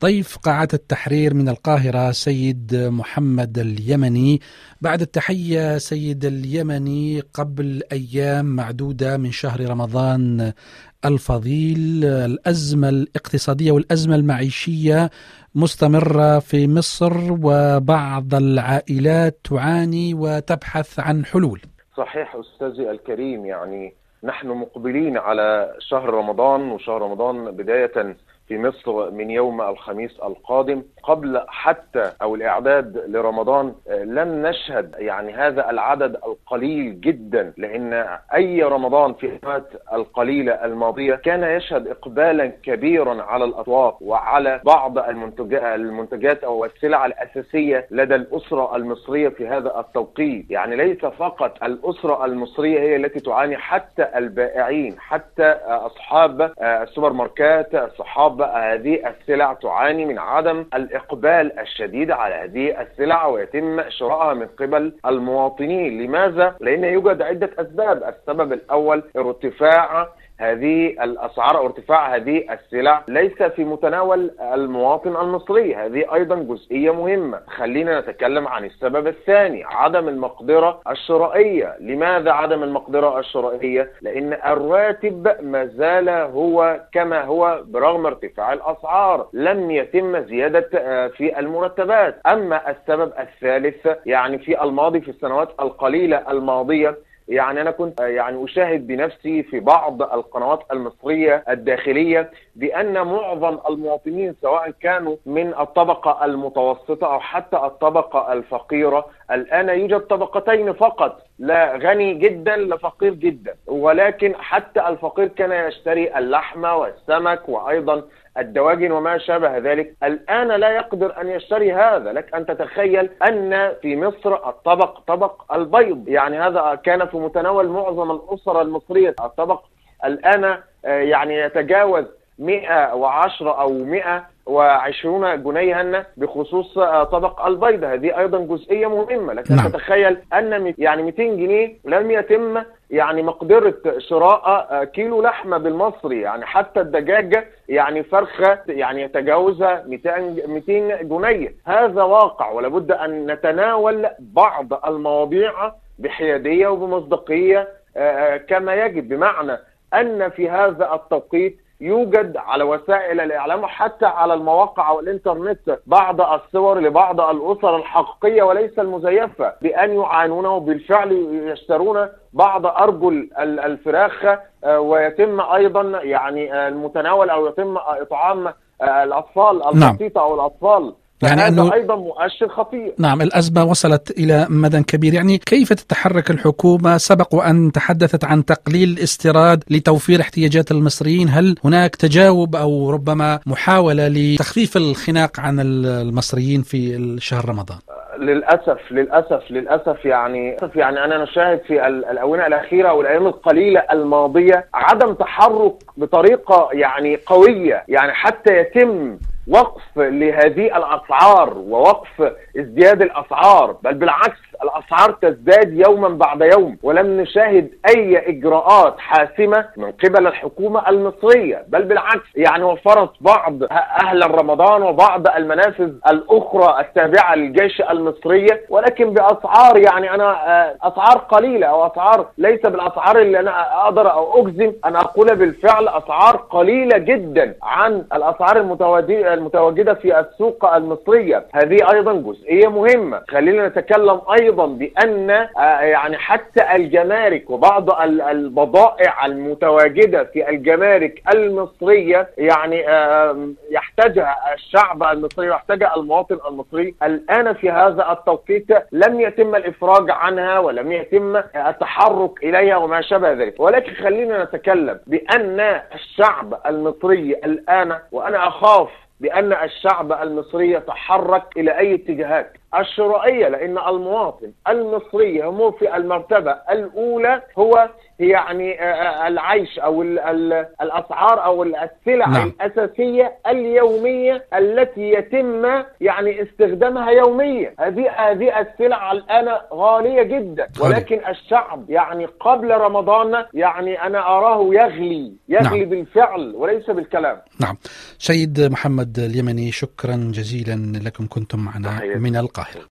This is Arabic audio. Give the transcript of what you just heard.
ضيف قاعة التحرير من القاهرة سيد محمد اليمني. بعد التحية سيد اليمني، قبل أيام معدودة من شهر رمضان الفضيل الأزمة الاقتصادية والأزمة المعيشية مستمرة في مصر، وبعض العائلات تعاني وتبحث عن حلول. صحيح أستاذي الكريم، يعني نحن مقبلين على شهر رمضان، وشهر رمضان بداية في مصر من يوم الخميس القادم. قبل حتى أو الإعداد لرمضان لم نشهد يعني هذا العدد القليل جدا، لأن أي رمضان في السنوات القليلة الماضية كان يشهد إقبالا كبيرا على الأسواق وعلى بعض المنتجات أو السلع الأساسية لدى الأسرة المصرية في هذا التوقيت. يعني ليس فقط الأسرة المصرية هي التي تعاني، حتى البائعين، حتى أصحاب السوبر ماركات، أصحاب هذه السلع تعاني من عدم الإقبال الشديد على هذه السلع، ويتم شرائها من قبل المواطنين. لماذا؟ لأن يوجد عدة أسباب. السبب الأول ارتفاع هذه الأسعار أو ارتفاع هذه السلع ليس في متناول المواطن المصري، هذه أيضا جزئية مهمة. خلينا نتكلم عن السبب الثاني، عدم المقدرة الشرائية. لماذا عدم المقدرة الشرائية؟ لأن الراتب ما زال هو كما هو برغم ارتفاع الأسعار، لم يتم زيادة في المرتبات. أما السبب الثالث، يعني في الماضي، في السنوات القليلة الماضية، يعني أنا كنت أشاهد بنفسي في بعض القنوات المصرية الداخلية بأن معظم المواطنين سواء كانوا من الطبقة المتوسطة أو حتى الطبقة الفقيرة، الآن يوجد طبقتين فقط، لا غني جدا لا فقير جدا، ولكن حتى الفقير كان يشتري اللحم والسمك وأيضا الدواجن وما شابه ذلك، الآن لا يقدر أن يشتري هذا. لك أن تتخيل أن في مصر طبق البيض، يعني هذا كان في متناول معظم الأسر المصرية، الطبق الآن يعني يتجاوز 110 أو 120 جنيها بخصوص طبق البيض. هذه أيضا جزئية مهمة. لكن تتخيل أن يعني 200 جنيه لم يتم يعني مقدرة شراء كيلو لحمة بالمصري، يعني حتى الدجاجة يعني فرخة يعني يتجاوزها 200 جنيه. هذا واقع، ولابد أن نتناول بعض المواضيع بحيادية وبمصداقية كما يجب، بمعنى أن في هذا التوقيت يوجد على وسائل الإعلام وحتى على المواقع والإنترنت بعض الصور لبعض الأسر الحقيقية وليس المزيفة بأن يعانون، وبالفعل يشترون بعض أرجل الفراخ ويتم أيضا يعني المتناول أو يتم إطعام الأطفال البسيطة أو الأطفال. يعني هذا أيضا مؤشر خطير. نعم، الأزمة وصلت إلى مدى كبير. يعني كيف تتحرك الحكومة؟ سبق وأن تحدثت عن تقليل الاستيراد لتوفير احتياجات المصريين. هل هناك تجاوب أو ربما محاولة لتخفيف الخناق عن المصريين في شهر رمضان؟ للأسف يعني أنا نشاهد في الآونة الأخيرة والأيام القليلة الماضية عدم تحرك بطريقة يعني قوية، يعني حتى يتم وقف لهذه الأسعار ووقف ازدياد الأسعار، بل بالعكس الأسعار تزداد يوما بعد يوم، ولم نشاهد أي إجراءات حاسمة من قبل الحكومة المصرية. بل بالعكس يعني وفرت بعض أهل رمضان وبعض المنافذ الأخرى التابعة للجيش المصرية، ولكن بأسعار يعني أسعار قليلة، أو أسعار ليس بالأسعار اللي أنا أقدر أو أجزم أن أقول بالفعل، أسعار قليلة جدا عن الأسعار المتواجدة في السوق المصرية. هذه أيضا جزئية مهمة. خلينا نتكلم أيضا بأن يعني حتى الجمارك وبعض البضائع المتواجدة في الجمارك المصرية يعني يحتاجها الشعب المصري ويحتاجها المواطن المصري، الآن في هذا التوقيت لم يتم الإفراج عنها ولم يتم التحرك إليها وما شابه ذلك. ولكن خلينا نتكلم بأن الشعب المصري الآن، وأنا أخاف بأن الشعب المصري يتحرك إلى أي اتجاهات. الشرائية، لأن المواطن المصري يمر في المرتبة الأولى هو يعني العيش أو الأسعار أو السلع نعم. الأساسية اليومية التي يتم يعني استخدامها يوميا. هذه السلع الآن غالية جدا، ولكن الشعب يعني قبل رمضان يعني أنا أراه يغلي نعم. بالفعل وليس بالكلام. نعم. سيد محمد اليمني، شكرا جزيلا لكم، كنتم معنا من القاهرة.